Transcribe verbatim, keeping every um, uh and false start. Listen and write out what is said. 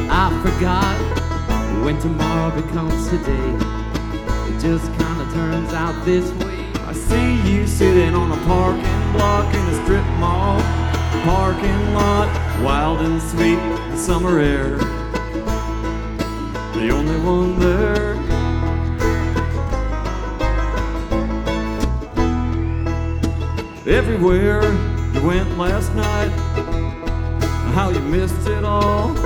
I forgot when tomorrow becomes today. It just kinda turns out this way. I see you sitting on a parking block in a strip mall parking lot, wild and sweet, the summer air, the only one there. Everywhere you went last night, how you missed it all.